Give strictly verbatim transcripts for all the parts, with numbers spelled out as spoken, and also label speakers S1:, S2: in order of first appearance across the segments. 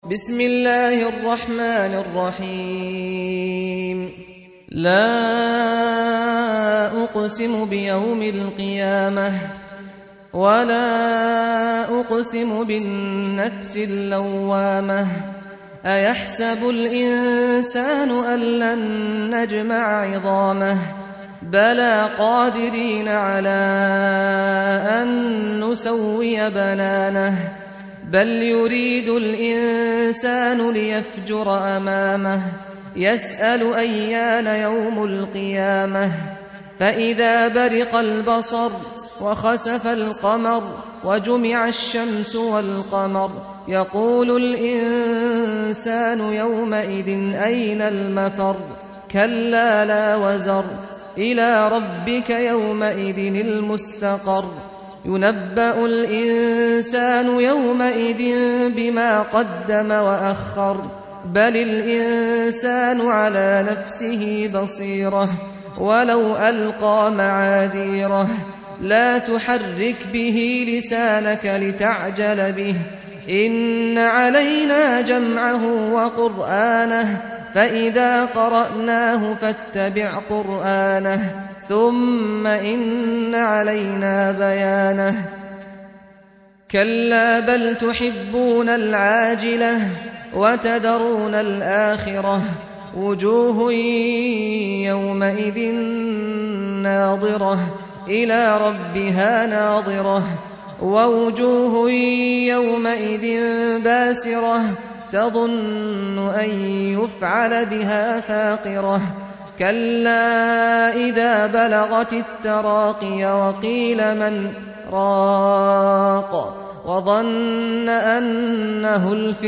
S1: بسم الله الرحمن الرحيم لا أقسم بيوم القيامة ولا أقسم بالنفس اللوامة أيحسب الإنسان أن لن نجمع عظامه بلى قادرين على أن نسوي بنانه بل يريد الإنسان ليفجر أمامه يسأل أيان يوم القيامة فإذا برق البصر وخسف القمر وجمع الشمس والقمر يقول الإنسان يومئذ أين المفر كلا لا وزر إلى ربك يومئذ المستقر ينبأ الإنسان يومئذ بما قدم وأخر بل الإنسان على نفسه بصيرة ولو ألقى معاذيره لا تحرك به لسانك لتعجل به إن علينا جمعه وقرآنه فإذا قرأناه فاتبع قرآنه ثم إن علينا بيانه كلا بل تحبون العاجلة وتذرون الآخرة وجوه يومئذ ناظرة إلى ربها ناظرة ووجوه يومئذ باسرة تظن أن يفعل بها فاقرة كلا إذا بلغت التراقي وقيل من راق وظن أنه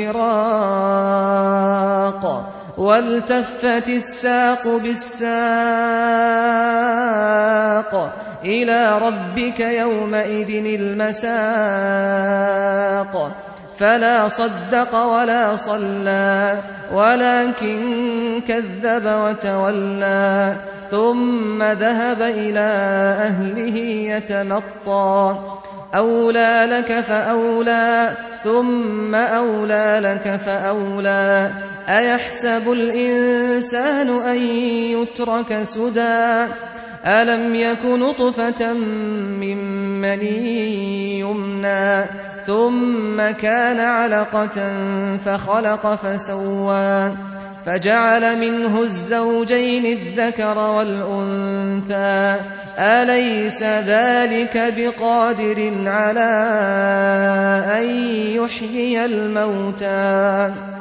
S1: الفراق والتفت الساق بالساق إلى ربك يومئذ المساق فلا صدق ولا صلى ولكن كذب وتولى ثم ذهب إلى أهله يتمطى أولى لك فأولى ثم أولى لك فأولى أيحسب الإنسان أن يترك سدى ألم يك نطفة من مني يمنى ثم كان علقة فخلق فسوى فجعل منه الزوجين الذكر والأنثى أليس ذلك بقادر على أن يحيي الموتى